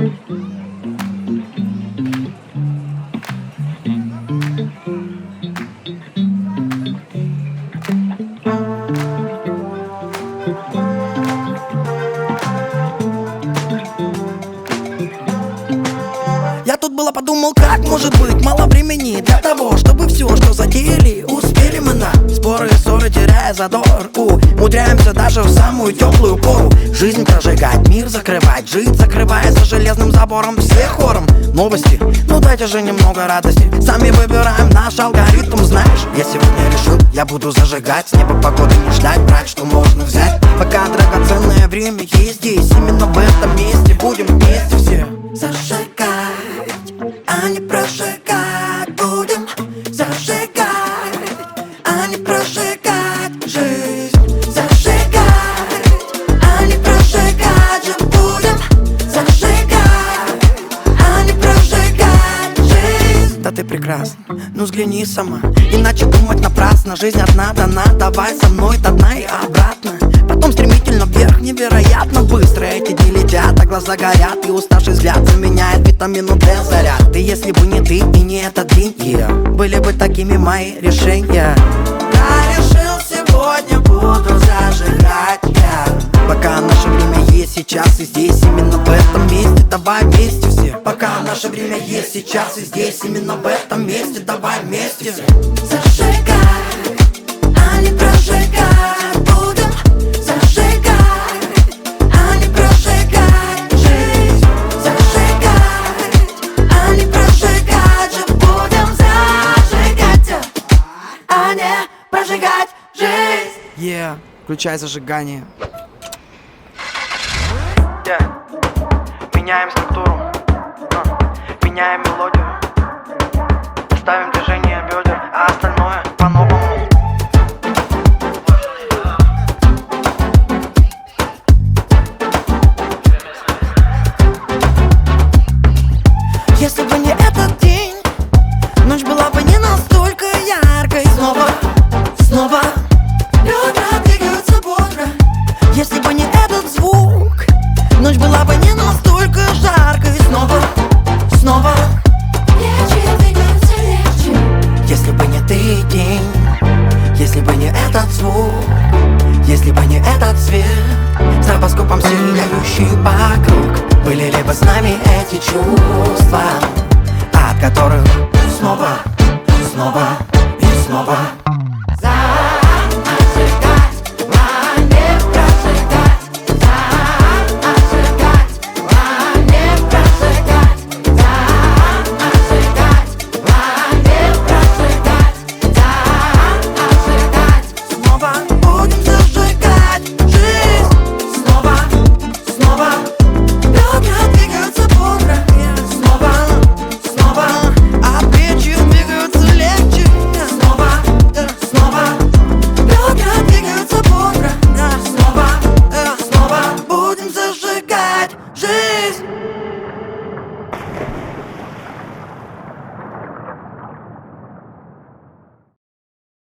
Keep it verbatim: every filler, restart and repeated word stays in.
Я тут было подумал, как может быть мало времени для того, чтобы все, что затеяли, успели мы на споры и ссоры, теряя задор. Умудряемся даже в самую теплую пору жизнь прожигать, мир закрывать, жить закрывая за железным забором. Все хором новости, ну дайте же немного радости. Сами выбираем наш алгоритм, знаешь. Я сегодня решил, я буду зажигать, с неба погоды не ждать, брать, что можно взять. Пока драгоценное время есть здесь, именно в этом месте будем вместе все зажигать, а не прожигать. Будем зажигать, а не прожигать жизнь. Зажигать, а не прожигать же. Будем зажигать, а не прожигать жизнь. Да ты прекрасна, ну взгляни сама, иначе думать напрасно. Жизнь одна дана, давай со мной до дна и обратно. Потом стремительно вверх, невероятно быстро эти дни летят, а глаза горят, и уставший взгляд заменяет витамину Д заряд. И если бы не ты и не этот день, yeah, были бы такими мои решения. Я решил, сегодня буду зажигать, yeah. Пока наше время есть сейчас и здесь, именно в этом месте, давай вместе все. Пока наше время есть сейчас и здесь, именно в этом месте, давай вместе все. Зажигай, а не прожигай. Будем зажигать, а не прожигать жизнь. Зажигать, а не прожигать же. Будем зажигать, а не прожигать жизнь. Yeah, включай зажигание. Yeah. Меняем структуру, uh. меняем мелодию, ставим движение бедер, а остальное по-новому. Если бы не этот день, ночь была бы не настолько яркой. Снова, снова бедра двигаются бодро. Если бы не этот звук, ночь была бы не настолько жаркой. Снова, снова плечи двигаются легче. Если бы не ты день, если бы не этот звук, если бы не этот свет, стробоскопом сияющий вокруг, были ли бы с нами эти чувства, от которых снова, снова и снова